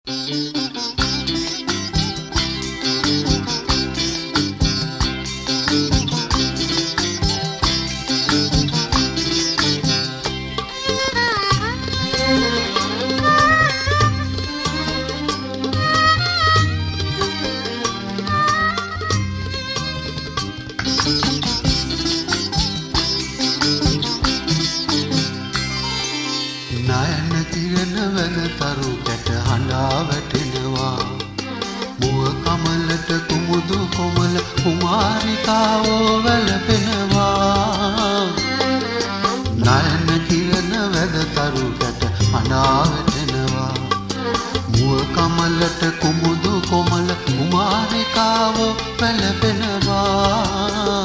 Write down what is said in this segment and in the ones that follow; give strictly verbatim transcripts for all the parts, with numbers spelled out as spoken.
නයන කිරණ වල තරු කැට හඬා වැටෙනවා මුව කමලට කුමුදු කොමල කුමාරිකාවෝ වැළපෙනවා නයන කිරණ වල තරු කැට හඬා වැටෙනවා මුව කමලට කුමුදු කොමල කුමාරිකාවෝ වැළපෙනවා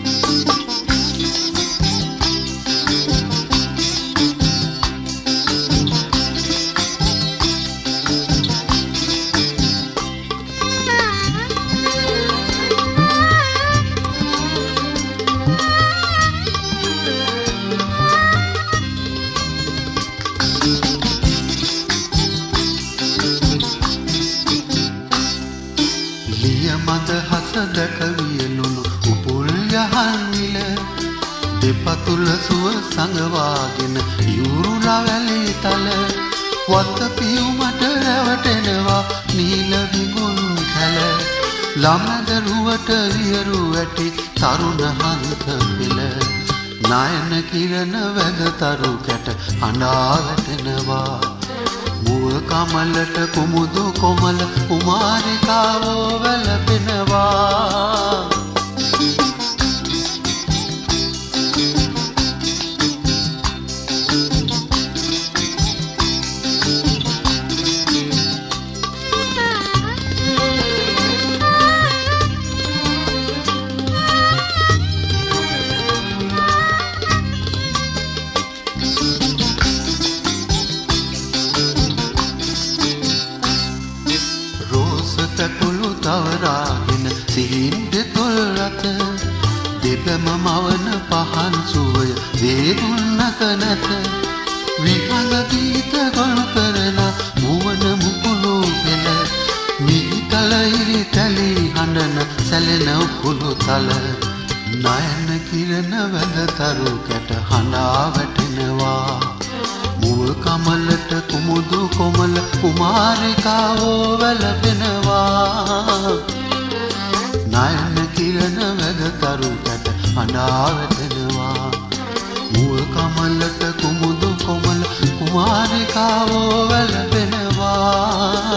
මද හස දැක වියලුණු උපුල් යහන් විල දෙපතුල සුව සංගවාගෙන යුරුලා වැලේ තල වත පියුමට රැවටෙනවා නීල විගුන් කැල ළමද රුවට වියරු ඇටි තරුණ හන්ත පිළ නයන කිරණ වැද තරු කැට හඬා වැටෙනවා මුව කමලට කුමුදු කොමල කුමාරිකාවෝ වැළපෙනවා තකුළු තවරාගෙන සිහින් දෙතොල් රත දෙපැම මවන පහන් සුවය වේගුන් නැත නැත විහඟ ගීත ගොනු කරන මුවන මුකුළු පෙළ මිහි කල ඉරි තැලි හඬන සැලෙන උකුළු තල නයන කිරණ වැද තරු කැට හඬා වැටෙනවා මුව කමලට කුමුදු කොමල කුමාරිකාවෝ වැළපෙනවා නයන කිරණ වැද තරු කැට හඬා වැටෙනවා මුව කමලට කුමුදු කොමල කුමාරිකාවෝ වැළපෙනවා